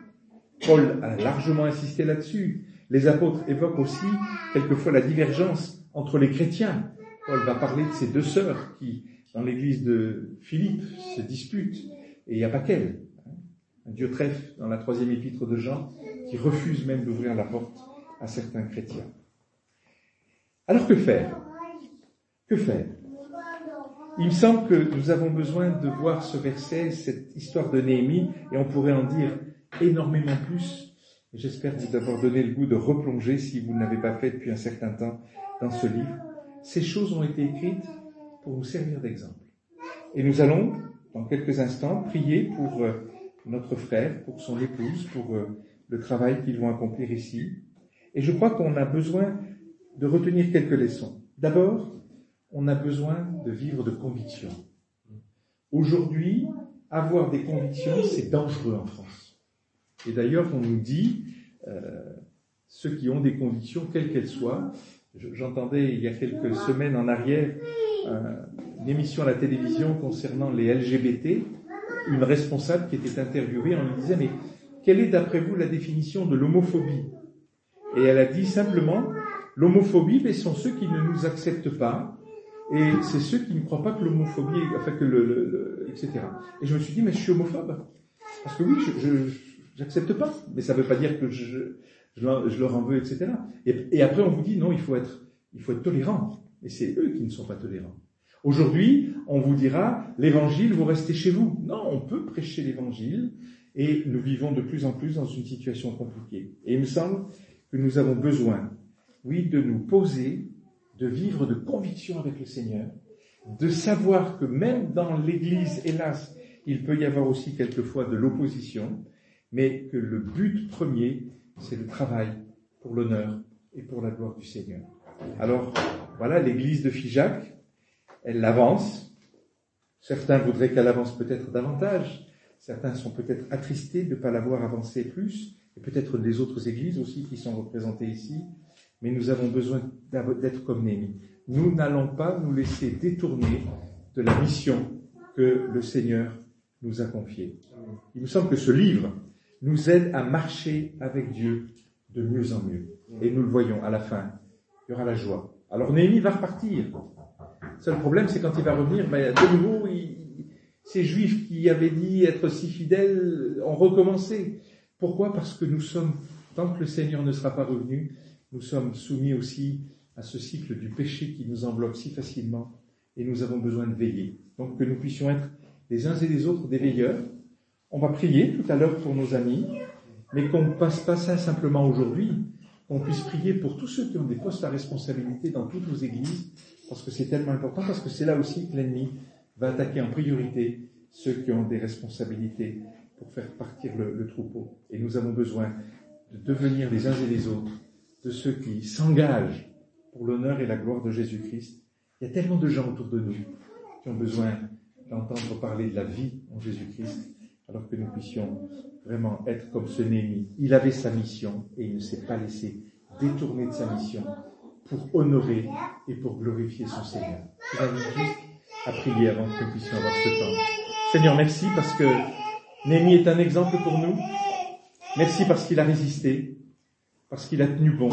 Paul a largement insisté là-dessus. Les apôtres évoquent aussi quelquefois la divergence entre les chrétiens. Paul va parler de ces deux sœurs qui, dans l'église de Philippe, se disputent. Et il n'y a pas qu'elles. Un Diotrephe, dans la troisième épître de Jean, qui refuse même d'ouvrir la porte à certains chrétiens. Alors que faire ? Que faire ? Il me semble que nous avons besoin de voir ce verset, cette histoire de Néhémie, et on pourrait en dire énormément plus. J'espère vous avoir donné le goût de replonger, si vous ne l'avez pas fait depuis un certain temps, dans ce livre. Ces choses ont été écrites pour nous servir d'exemple. Et nous allons, dans quelques instants, prier pour notre frère, pour son épouse, pour euh, le travail qu'ils vont accomplir ici. Et je crois qu'on a besoin de retenir quelques leçons. D'abord, on a besoin de vivre de convictions. Aujourd'hui, avoir des convictions, c'est dangereux en France. Et d'ailleurs, on nous dit, euh, ceux qui ont des convictions, quelles qu'elles soient, j'entendais il y a quelques semaines en arrière euh, une émission à la télévision concernant les L G B T, une responsable qui était interviewée, on lui disait, mais quelle est d'après vous la définition de l'homophobie? Et elle a dit simplement, l'homophobie, ce sont ceux qui ne nous acceptent pas, et c'est ceux qui ne croient pas que l'homophobie, enfin que le, le, le et cetera. Et je me suis dit, mais je suis homophobe. Parce que oui, je, je j'accepte pas, mais ça veut pas dire que je, je, leur, je leur en veux, et cetera. Et, et après, on vous dit, non, il faut être, il faut être tolérant. Et c'est eux qui ne sont pas tolérants. Aujourd'hui, on vous dira, l'évangile, vous restez chez vous. Non, on peut prêcher l'évangile, et nous vivons de plus en plus dans une situation compliquée. Et il me semble que nous avons besoin, oui, de nous poser, de vivre de conviction avec le Seigneur, de savoir que même dans l'Église, hélas, il peut y avoir aussi quelquefois de l'opposition, mais que le but premier, c'est le travail pour l'honneur et pour la gloire du Seigneur. Alors, voilà, l'Église de Figeac, elle avance. Certains voudraient qu'elle avance peut-être davantage. Certains sont peut-être attristés de ne pas l'avoir avancé plus, et peut-être les autres églises aussi qui sont représentées ici. Mais nous avons besoin d'être comme Néhémie. Nous n'allons pas nous laisser détourner de la mission que le Seigneur nous a confiée. Il me semble que ce livre nous aide à marcher avec Dieu de mieux en mieux. Et nous le voyons à la fin. Il y aura la joie. Alors Néhémie va repartir. Le seul problème, c'est quand il va revenir, ben, de nouveau, il, ces Juifs qui avaient dit être si fidèles ont recommencé. Pourquoi? Parce que nous sommes, tant que le Seigneur ne sera pas revenu, nous sommes soumis aussi à ce cycle du péché qui nous enveloppe si facilement, et nous avons besoin de veiller. Donc que nous puissions être les uns et les autres des veilleurs. On va prier tout à l'heure pour nos amis, mais qu'on ne passe pas ça simplement aujourd'hui, qu'on puisse prier pour tous ceux qui ont des postes à responsabilité dans toutes nos églises, parce que c'est tellement important, parce que c'est là aussi que l'ennemi va attaquer en priorité ceux qui ont des responsabilités pour faire partir le, le troupeau. Et nous avons besoin de devenir les uns et les autres de ceux qui s'engagent pour l'honneur et la gloire de Jésus-Christ. Il y a tellement de gens autour de nous qui ont besoin d'entendre parler de la vie en Jésus-Christ, alors que nous puissions vraiment être comme ce Néhémie. Il avait sa mission et il ne s'est pas laissé détourner de sa mission pour honorer et pour glorifier son Seigneur. Je vous invite juste à prier avant que nous puissions avoir ce temps. Seigneur, merci parce que Néhémie est un exemple pour nous. Merci parce qu'il a résisté, parce qu'il a tenu bon,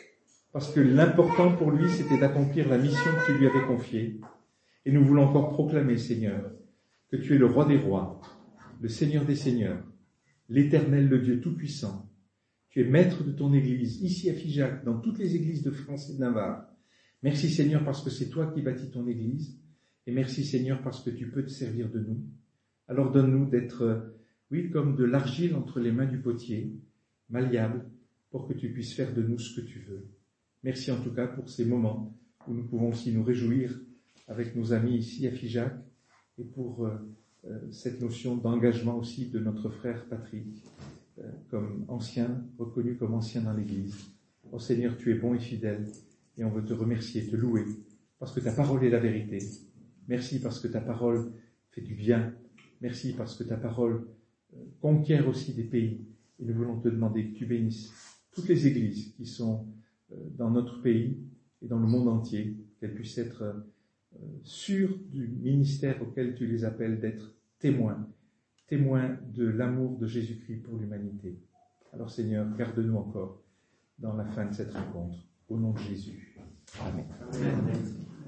parce que l'important pour lui, c'était d'accomplir la mission que tu lui avais confiée. Et nous voulons encore proclamer, Seigneur, que tu es le roi des rois, le Seigneur des seigneurs, l'Éternel, le Dieu tout-puissant. Tu es maître de ton Église, ici à Figeac, dans toutes les églises de France et de Navarre. Merci, Seigneur, parce que c'est toi qui bâtis ton Église. Et merci, Seigneur, parce que tu peux te servir de nous. Alors donne-nous d'être, oui, comme de l'argile entre les mains du potier, malléable, pour que tu puisses faire de nous ce que tu veux. Merci en tout cas pour ces moments où nous pouvons aussi nous réjouir avec nos amis ici à Figeac et pour euh, euh, cette notion d'engagement aussi de notre frère Patrick, euh, comme ancien, reconnu comme ancien dans l'Église. Oh Seigneur, tu es bon et fidèle et on veut te remercier, te louer, parce que ta parole est la vérité. Merci parce que ta parole fait du bien. Merci parce que ta parole euh, conquiert aussi des pays. Et nous voulons te demander que tu bénisses toutes les églises qui sont euh, dans notre pays et dans le monde entier, qu'elles puissent être euh, sûres du ministère auquel tu les appelles d'être témoins, témoins de l'amour de Jésus-Christ pour l'humanité. Alors Seigneur, garde-nous encore dans la fin de cette rencontre. Au nom de Jésus. Amen. Amen.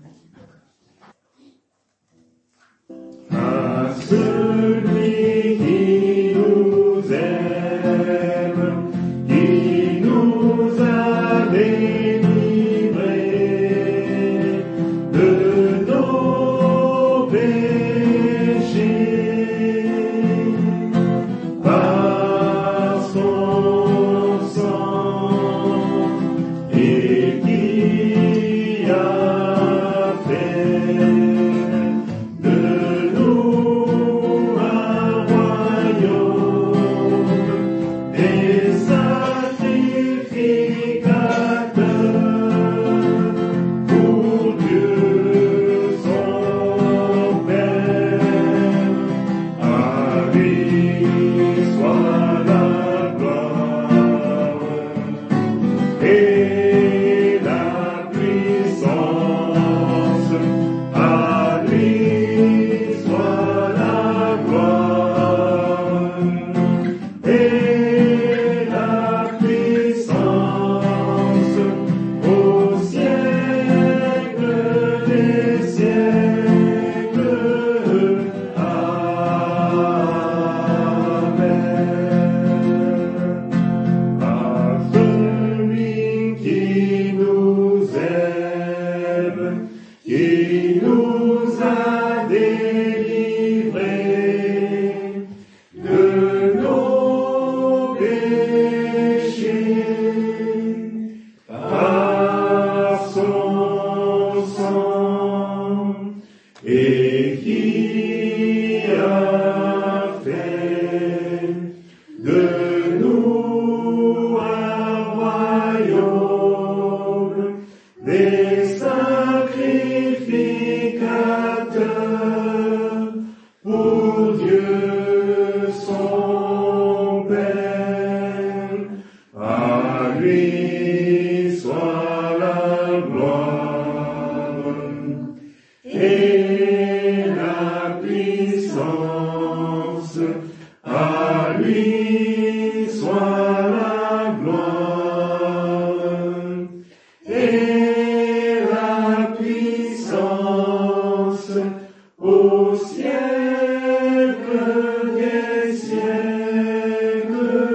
À celui qui nous aime, qui nous a délivrés de nos péchés, par son sang, et qui a fait de nous un royaume et la puissance. À lui soit la gloire et la puissance au siècle des siècles. Amen. À celui qui nous aime, qui nous a délivrés de nos péchés par son sang, et qui a fait de nous un royaume, des sacrificateurs pour Dieu son Père. À lui soit la gloire et la puissance. À lui soit la gloire et la puissance au siècle des siècles.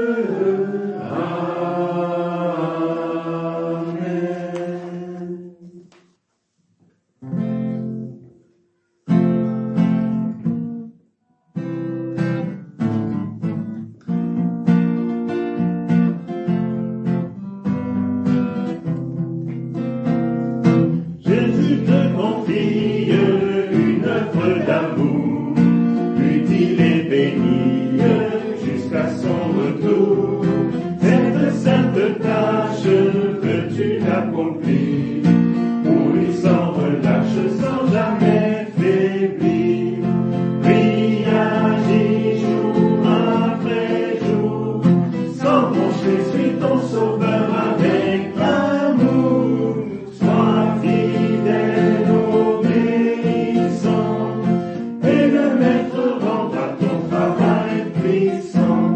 Amen. Jésus te confie une œuvre d'amour, utile et bénie jusqu'à son retour. Cette sainte tâche veux-tu l'accomplir, pour lui sans relâche, sans jamais faiblir. Prie, agis jour après jour, sans pencher sur ton sauveur avec amour. Sois fidèle, obéissant, et le maître rendra ton travail puissant.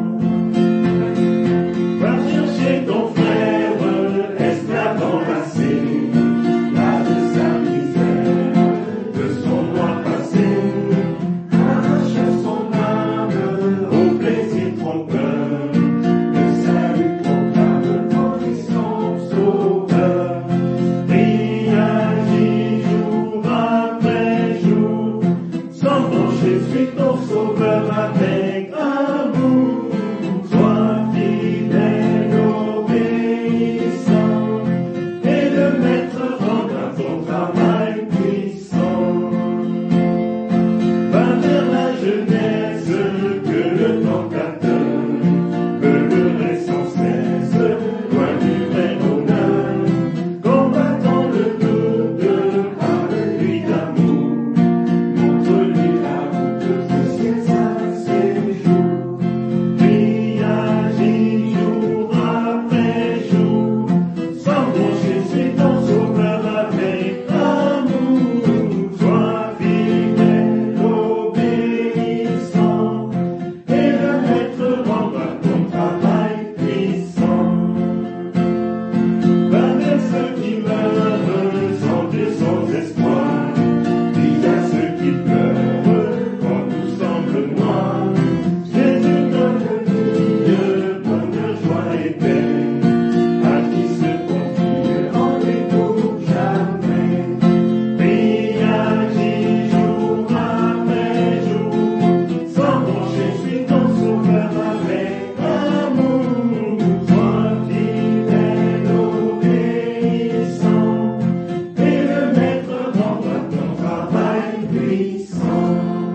Va chercher ton frère, esclave enlacé, là de sa misère, de son droit passé. Arrache son âme au plaisir trompeur, le salut proclame en lui son sauveur. Prie, agis jour après jour, sans pencher sur ton sauveur avec amour. Sois fidèle, obéissant, et le maître rendra ton travail puissant. Va vers la jeunesse que le tentateur veut leurrer sans cesse, loin du vrai bonheur. Combattant le doute, parle-lui d'amour, montre-lui la route de ses saints séjours. Prie, agis jour après jour, sans pencher sur ton sauveur avec amour. Sois fidèle, obéissant, et le maître rendra ton travail puissant. Va vers ceux qui meurent sans Dieu, sans espoir. Dis à ceux qui pleurent quand tout semble noir. Jésus donne vie, bonheur, joie et paix à qui se confie en lui pour jamais. Prie, agis jour après jour, sans pencher sur ton sauveur avec amour. Sois fidèle, obéissant, et le maître rendra ton travail puissant.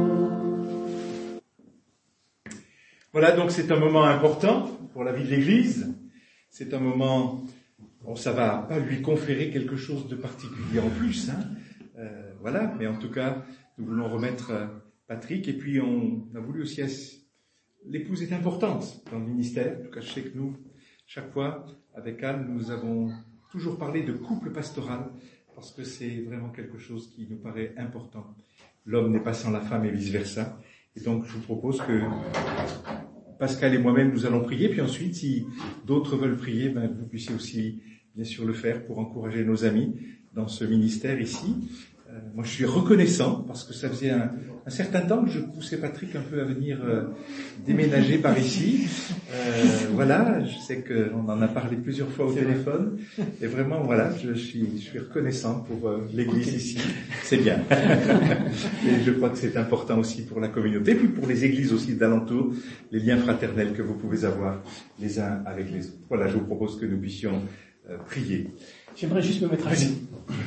Voilà, donc c'est un moment important pour la vie de l'Église. C'est un moment, bon, ça va pas lui conférer quelque chose de particulier en plus, hein. Euh, voilà, mais en tout cas, nous voulons remettre euh, Patrick, et puis on a voulu aussi, ass- l'épouse est importante dans le ministère. En tout cas, je sais que nous, Chaque fois, avec Anne, nous avons toujours parlé de couple pastoral, parce que c'est vraiment quelque chose qui nous paraît important. L'homme n'est pas sans la femme et vice-versa. Et donc, je vous propose que Pascal et moi-même, nous allons prier, puis ensuite, si d'autres veulent prier, ben, vous puissiez aussi, bien sûr, le faire pour encourager nos amis dans ce ministère ici. Euh, moi, je suis reconnaissant, parce que ça faisait un, un certain temps que je poussais Patrick un peu à venir euh, déménager par ici. Euh, voilà, je sais qu'on en a parlé plusieurs fois au téléphone, et vraiment, voilà, je suis, je suis reconnaissant pour euh, l'église ici. C'est bien. Et je crois que c'est important aussi pour la communauté, puis pour les églises aussi d'alentour, les liens fraternels que vous pouvez avoir les uns avec les autres. Voilà, je vous propose que nous puissions euh, prier. J'aimerais juste me mettre à genoux.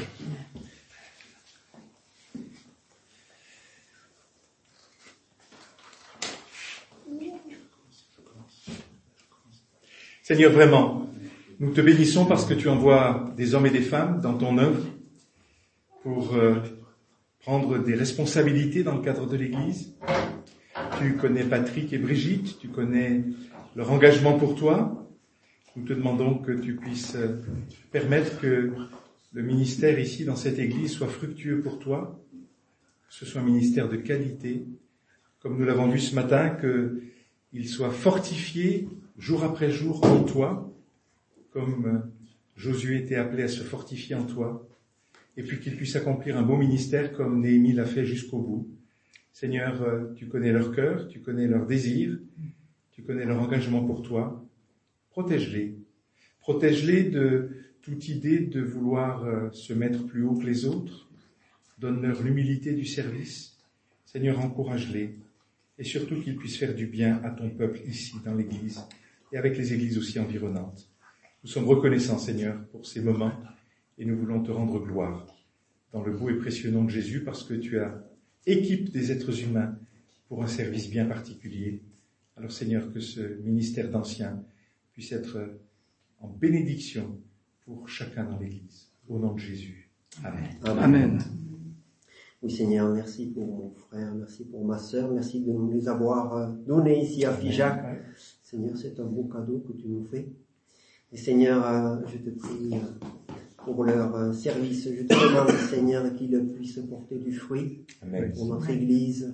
Seigneur, vraiment, nous te bénissons parce que tu envoies des hommes et des femmes dans ton œuvre pour euh, prendre des responsabilités dans le cadre de l'Église. Tu connais Patrick et Brigitte, tu connais leur engagement pour toi. Nous te demandons que tu puisses euh, permettre que le ministère ici dans cette Église soit fructueux pour toi, que ce soit un ministère de qualité, comme nous l'avons vu ce matin, qu'il soit fortifié jour après jour en toi, comme Josué était appelé à se fortifier en toi, et puis qu'il puisse accomplir un beau ministère comme Néhémie l'a fait jusqu'au bout. Seigneur, tu connais leur cœur, tu connais leurs désirs, tu connais leur engagement pour toi. Protège-les. Protège-les de toute idée de vouloir se mettre plus haut que les autres. Donne-leur l'humilité du service. Seigneur, encourage-les. Et surtout qu'ils puissent faire du bien à ton peuple ici, dans l'Église, et avec les églises aussi environnantes. Nous sommes reconnaissants, Seigneur, pour ces moments, et nous voulons te rendre gloire dans le beau et précieux nom de Jésus, parce que tu as équipé des êtres humains pour un service bien particulier. Alors, Seigneur, que ce ministère d'anciens puisse être en bénédiction pour chacun dans l'Église. Au nom de Jésus. Amen. Amen. Amen. Oui, Seigneur, merci pour mon frère, merci pour ma sœur, merci de nous les avoir donnés ici à Figeac. Amen. Seigneur, c'est un beau cadeau que tu nous fais. Et Seigneur, je te prie pour leur service. Je te demande, Seigneur, qu'ils puissent porter du fruit Amen. Pour notre Église,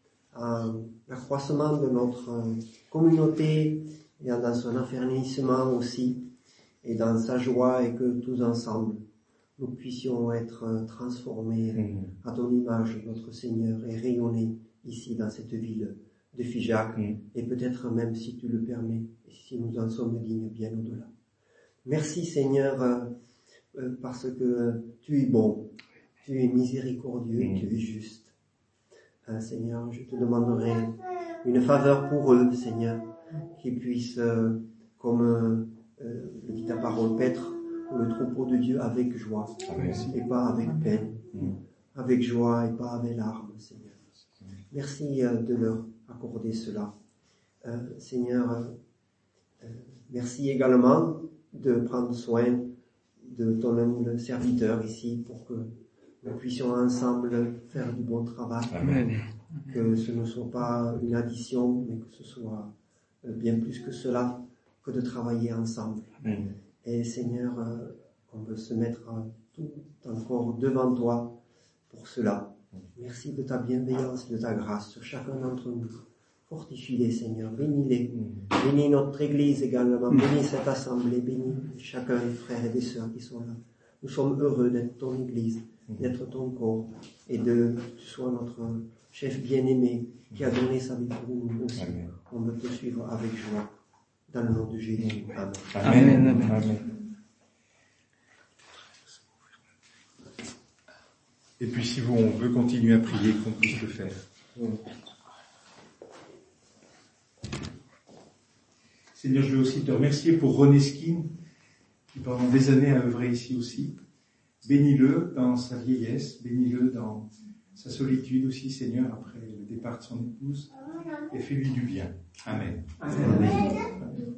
à l'accroissement de notre communauté et dans son affermissement aussi, et dans sa joie, et que tous ensemble, nous puissions être transformés mmh. à ton image, notre Seigneur, et rayonner ici dans cette ville de Figeac, mmh. et peut-être même, si tu le permets, si nous en sommes dignes, bien au-delà. Merci Seigneur, euh, parce que tu es bon, tu es miséricordieux, mmh. tu es juste. Euh, Seigneur, je te demanderai une faveur pour eux, Seigneur, qu'ils puissent, euh, comme euh, le dit ta parole, paître le troupeau de Dieu avec joie, Amen. Et pas avec peine, mmh. avec joie et pas avec larmes, Seigneur. Merci euh, de leur accorder cela. Euh, Seigneur, euh, merci également de prendre soin de ton humble serviteur ici pour que nous puissions ensemble faire du bon travail. Amen. Que ce ne soit pas une addition, mais que ce soit euh, bien plus que cela, que de travailler ensemble. Amen. Et Seigneur, euh, on veut se mettre euh, tout encore devant toi pour cela. Merci de ta bienveillance, de ta grâce sur chacun d'entre nous. Fortifie-les, Seigneur, bénis-les. Mm. Bénis notre Église également, mm. bénis cette assemblée, bénis chacun des frères et des sœurs qui sont là. Nous sommes heureux d'être ton Église, mm. d'être ton corps, et de que tu sois notre chef bien-aimé qui a donné sa vie pour nous aussi. Amen. On veut te suivre avec joie. Dans le nom de Jésus. Amen. Amen. Amen. Amen. Et puis si vous, on veut continuer à prier, qu'on puisse le faire. Seigneur, je veux aussi te remercier pour René Skin, qui pendant des années a œuvré ici aussi. Bénis-le dans sa vieillesse, bénis-le dans sa solitude aussi, Seigneur, après le départ de son épouse, et fais-lui du bien. Amen. Amen. Amen.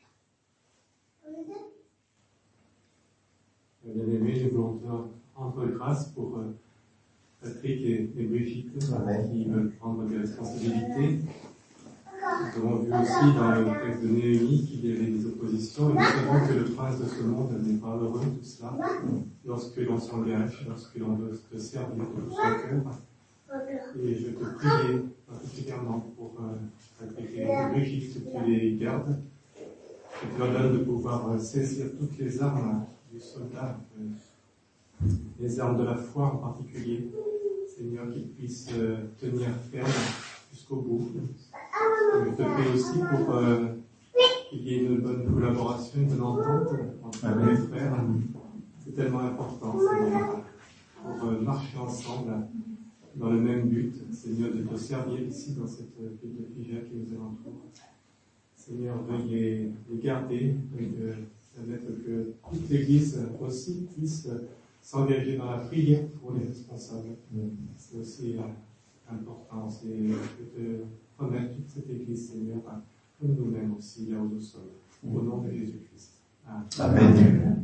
Bien-aimé, je voulais te rendre grâce pour euh, Patrick et, et Brigitte qui veulent prendre des responsabilités. Nous avons vu aussi dans le texte de Néhémie qu'il y avait des oppositions, et nous savons que le prince de ce monde n'est pas heureux de cela, lorsque l'on s'engage, lorsque l'on veut te servir de tout son cœur. Et je te prie particulièrement pour euh, les registres que tu les gardes, que tu leur donnes de pouvoir euh, saisir toutes les armes du soldat, euh, les armes de la foi en particulier, Seigneur, qu'ils puissent euh, tenir ferme jusqu'au bout. Je te prie aussi pour euh, qu'il y ait une bonne collaboration, une bonne entente entre les frères. C'est tellement important, Seigneur, pour euh, marcher ensemble dans le même but, Seigneur, de te servir ici dans cette ville de Figeac qui nous entoure. Seigneur, veuille les, les garder, veuille permettre que toute l'Église aussi puisse s'engager dans la prière pour les responsables. C'est aussi euh, important, c'est de te remettre toute cette Église, Seigneur, comme nous-mêmes aussi, là où nous sommes. Au nom de Jésus-Christ. Amen. Amen.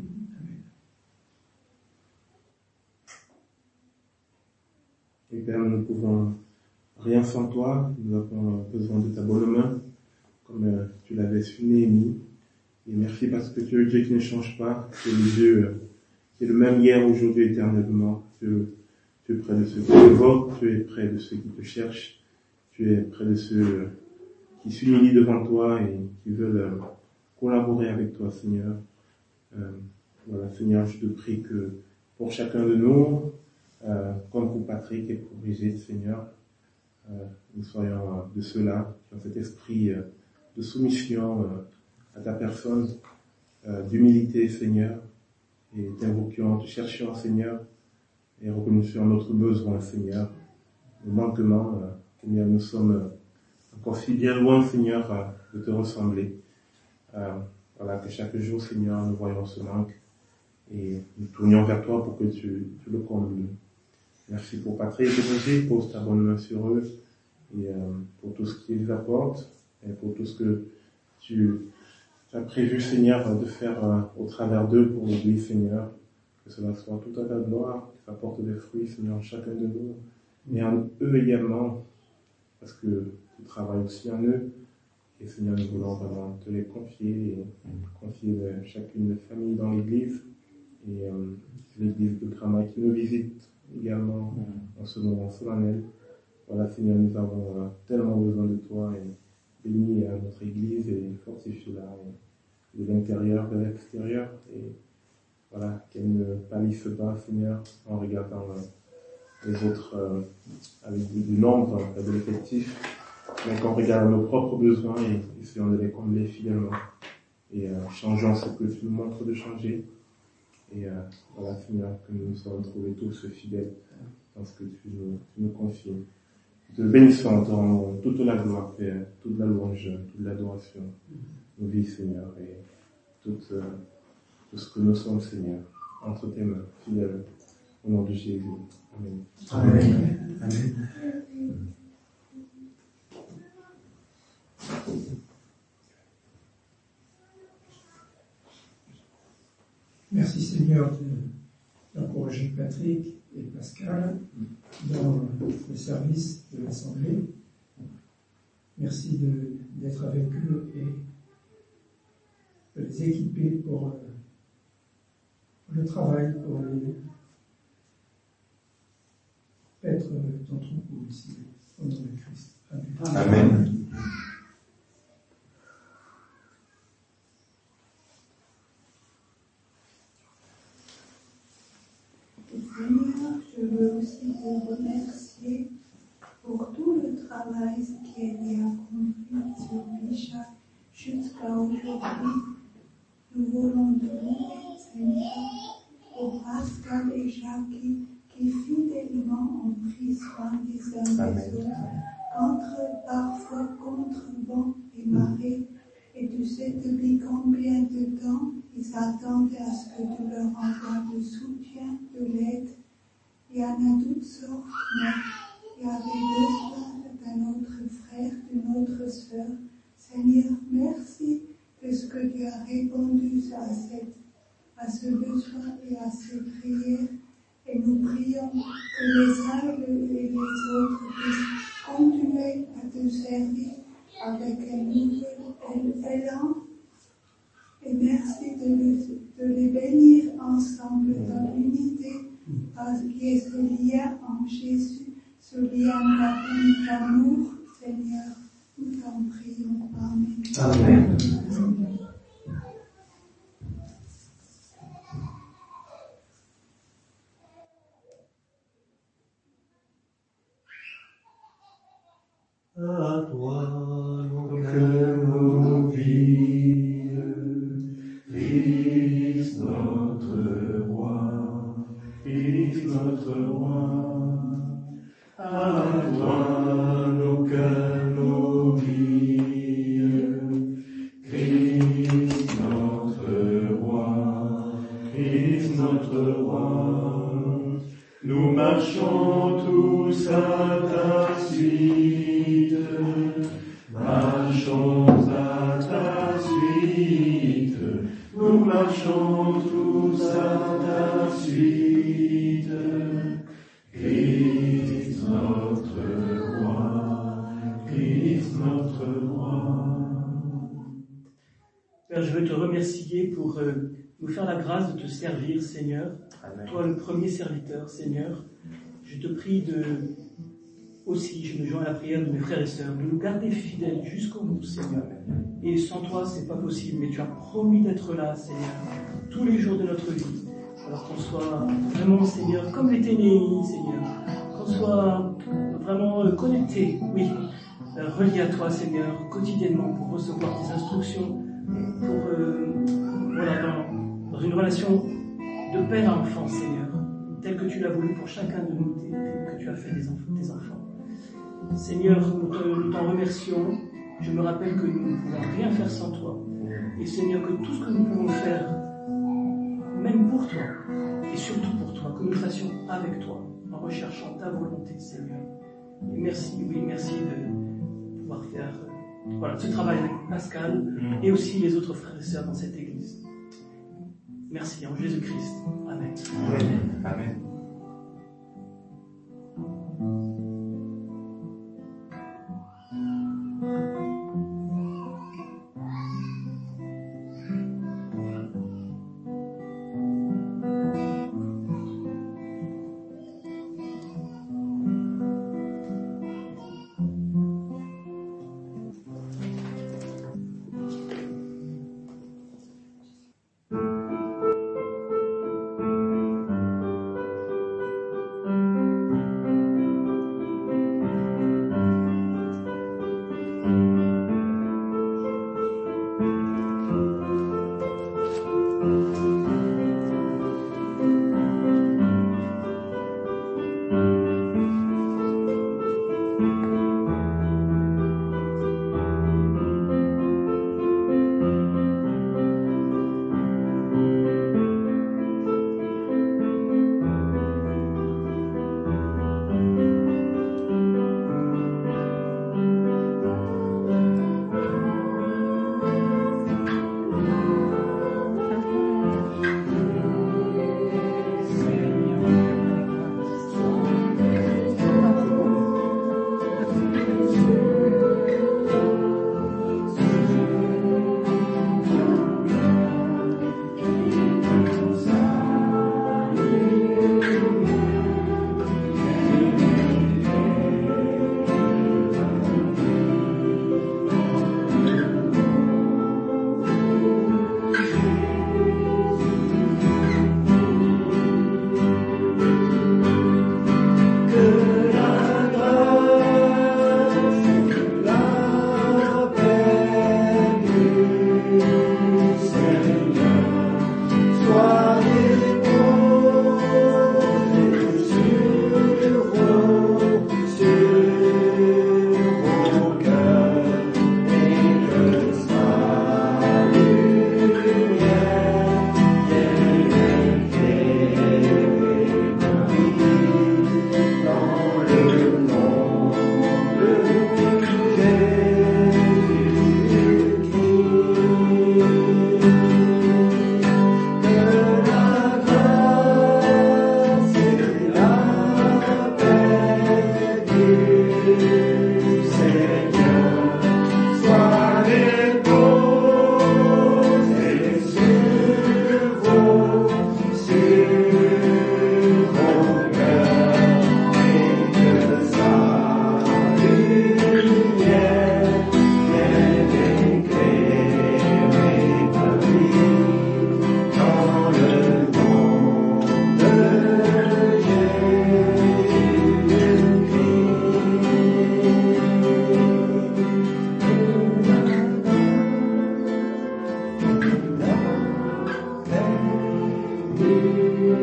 Et Père, nous ne pouvons rien sans toi, nous avons besoin de ta bonne main, comme euh, tu l'avais su Néhémie. Et merci parce que tu es le Dieu qui ne change pas, tu es le Dieu euh, qui est le même hier, aujourd'hui, éternellement. Tu, tu es près de ceux qui te votent, tu es près de ceux qui te cherchent, tu es près de ceux euh, qui s'humilient devant toi et qui veulent euh, collaborer avec toi, Seigneur. Euh, voilà, Seigneur, je te prie que pour chacun de nous, Euh, comme pour Patrick et pour Brigitte, Seigneur, euh, nous soyons euh, de ceux-là qui ont cet esprit euh, de soumission euh, à ta personne, euh, d'humilité, Seigneur, et t'invoquions, te cherchions, Seigneur, et reconnaissons notre besoin, Seigneur, nos manquements, euh, Seigneur, nous sommes euh, encore si bien loin, Seigneur, euh, de te ressembler. Euh, voilà, que chaque jour, Seigneur, nous voyons ce manque et nous tournions vers toi pour que tu, tu le combles. Merci pour Patrick et Roger, pose ta bonne main sur eux et euh, pour tout ce qu'ils apportent et pour tout ce que tu as prévu, Seigneur, de faire euh, au travers d'eux pour l'Église, Seigneur. Que cela soit tout à ta gloire, que ça porte des fruits, Seigneur, en chacun de nous, mais en eux également, parce que tu travailles aussi en eux. Et Seigneur, nous voulons vraiment te les confier et confier chacune des familles dans l'Église et euh, l'Église de Grama qui nous visite également en ce moment solennel. Voilà, Seigneur, nous avons euh, tellement besoin de toi et bénis euh, notre Église et fortifie-la de l'intérieur vers l'extérieur et voilà, qu'elle ne pâlisse pas, Seigneur, en regardant euh, les autres euh, avec du, du nombre, euh, de l'effectif, mais qu'on regarde nos propres besoins et essayons de les combler fidèlement et euh, changeons ce que tu nous montres de changer. Et euh, voilà, Seigneur, que nous nous sommes trouvés tous fidèles dans ce que tu nous, tu nous confies. Nous te bénissons, te rendons toute la gloire, Père, toute la louange, toute l'adoration, nos vies, Seigneur, et tout, euh, tout ce que nous sommes, Seigneur, entre tes mains, fidèles, au nom de Jésus. Amen. Amen. Amen. Merci Seigneur d'encourager Patrick et Pascal dans le service de l'Assemblée. Merci de, d'être avec eux et de les équiper pour, pour le travail, pour les, être ton troupeau ici, au nom de Christ. Amen. Amen. Seigneur, je veux aussi te remercier pour tout le travail qui a été accompli sur Figeac jusqu'à aujourd'hui. Nous voulons demander, Seigneur, pour Pascal et Jackie qui fidèlement ont pris soin des uns des autres, contre, parfois contre vent et marée. Et tu sais depuis combien de temps ils attendaient à ce que tu leur envoies le soutien, de l'aide. Il y en a toutes sortes, mais il y avait besoin d'un autre frère, d'une autre sœur. Seigneur, merci de ce que tu as répondu à, cette, à ce besoin et à ces prières. Et nous prions que les uns et les autres puissent continuer à te servir avec un nouvel élan. Et merci de, le, de les bénir ensemble dans l'unité, parce qu'il y a ce lien en Jésus, ce lien d'amour, Seigneur. Nous t'en prions. Amen. Amen. À toi, nos cœurs, nos vies, Christ notre roi, Christ notre roi. À toi, nos cœurs, nos vies, Christ notre roi, Christ notre roi. Nous marchons tous à ta suite, marchons à ta suite, nous marchons tous à ta suite. Christ notre roi, Christ notre roi. Père, je veux te remercier pour euh, nous faire la grâce de te servir, Seigneur. Amen. Toi, le premier serviteur, Seigneur. Je te prie de, aussi, je me joins à la prière de mes frères et sœurs, de nous garder fidèles jusqu'au bout, Seigneur. Et sans toi, c'est pas possible, mais tu as promis d'être là, Seigneur, tous les jours de notre vie. Alors qu'on soit vraiment, Seigneur, comme l'était Néhémie, Seigneur. Qu'on soit vraiment connectés, oui, reliés à toi, Seigneur, quotidiennement, pour recevoir tes instructions, pour, euh, voilà, dans, dans une relation de père à enfant, Seigneur, tel que tu l'as voulu pour chacun de nous, tel que tu as fait des enfants, tes enfants. Seigneur, nous, te, nous t'en remercions. Je me rappelle que nous ne pouvons rien faire sans toi. Et Seigneur, que tout ce que nous pouvons faire, même pour toi, et surtout pour toi, que nous le fassions avec toi, en recherchant ta volonté, Seigneur. Et merci, oui, merci de pouvoir faire euh, voilà, ce travail avec Pascal et aussi les autres frères et sœurs dans cette église. Merci en Jésus-Christ. Amen. Amen. Amen.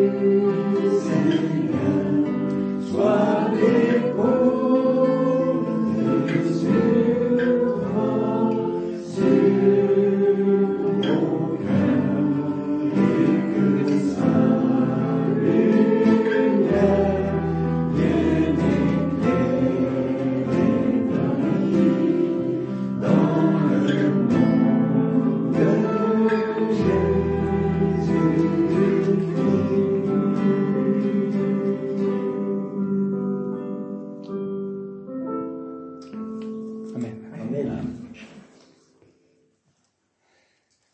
Amen. Amen.